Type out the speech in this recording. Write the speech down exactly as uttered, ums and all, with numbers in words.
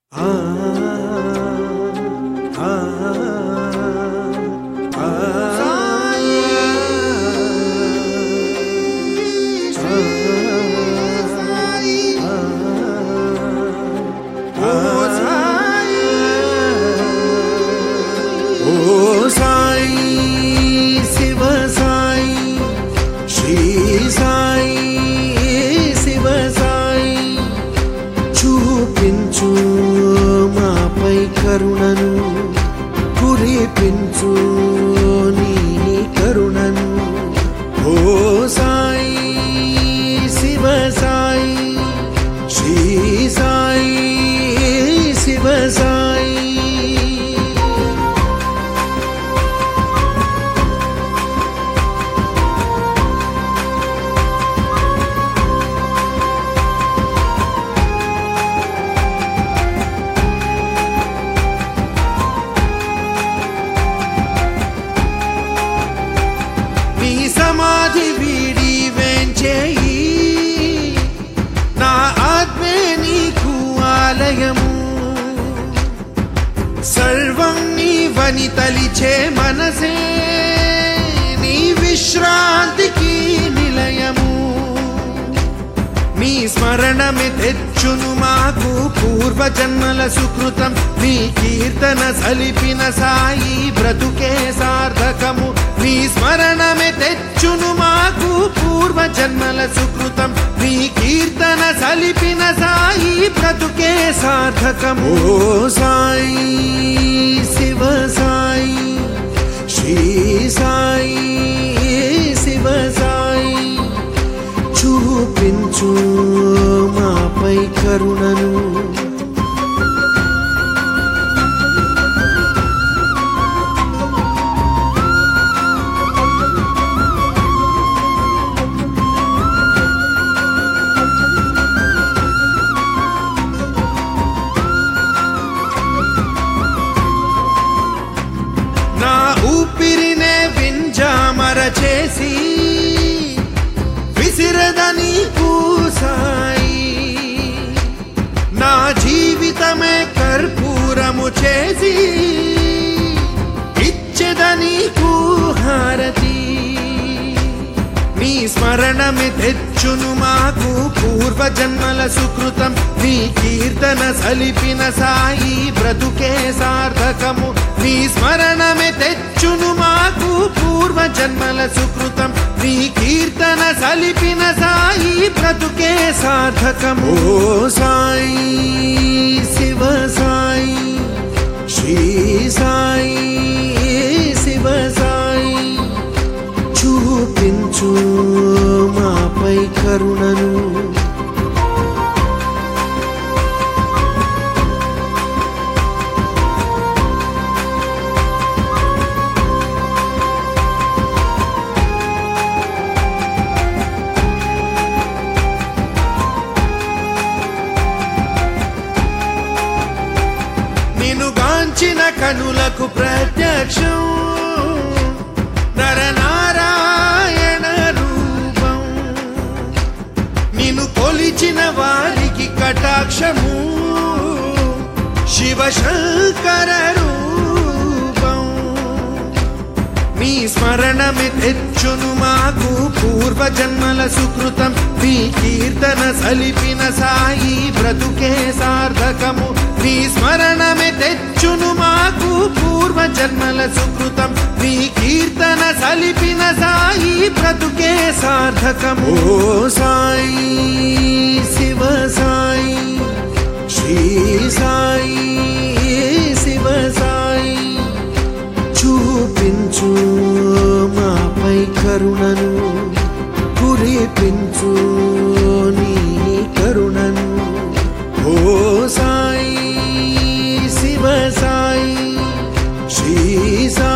చూపించు మాపై కరుణను, కురిపించు నీ కరుణను. ఓ సాయి శివ సాయి, శ్రీ సాయి శివ సాయి. సమాధి వీడి వేంచేయి, నా ఆత్మే నీకు ఆలయము. సర్వం నీవని తలిచే మనసే నీ విశ్రాంతికి నిలయము. నీ స్మరణమే తెచ్చును మాకు పూర్వ జన్మల సుకృతం. నీ కీర్తన సలిపిన సాయి బ్రతుకే సార్థకము. నీ స్మరణమే తెచ్చును మాకు పూర్వ జన్మల సుకృతం. నీ కీర్తన సలిపిన సాయి బ్రతుకే సార్థకము. ఓ సాయి శివ సాయి, శ్రీ సాయి శివ సాయి. చూపించు మాపై కరుణను, నా ఊపిరినే వింజామర చేసి విసిరదని సాయి. నా జీవితమే కర్పూరము చేసి ఇచ్చెదని హారతి. నీ స్మరణమే తెచ్చును మాకు పూర్వ జన్మల సుకృతం. నీ కీర్తన సలిపిన సాయి బ్రతుకే సార్థకము. నీ స్మరణమే తెచ్చును మాకు పూర్వ జన్మల సుకృతం. నీ కీర్తన సలిపిన సాయి బ్రతుకే సార్థకము. ఓ సాయి శివ సాయి, శ్రీ సాయి శివ సాయి. చూపించు మాపై కరుణను, నిన్ను గాంచిన కనులకు ప్రత్యక్షం నరనారాయణ రూపం. నిన్ను కొలిచిన వారికి కటాక్షము శివ శంకర రూపం. నీ స్మరణమే తెచ్చును మాకు పూర్వ జన్మల సుకృతం. నీ కీర్తన సలిపిన సాయి బ్రతుకే సార్థకము. నీ స్మరణమే తెచ్చును మాకు పూర్వ జన్మల సుకృతం. నీ కీర్తన సలిపిన సాయి బ్రతుకే సార్థకము. ఓ సాయి శివ సాయి, శ్రీ సాయి శివ సాయి. చూపించు మాపై కరుణను, కురిపించు నీ కరుణను. ఓ సాయి శివ సాయి, శ్రీ సాయి.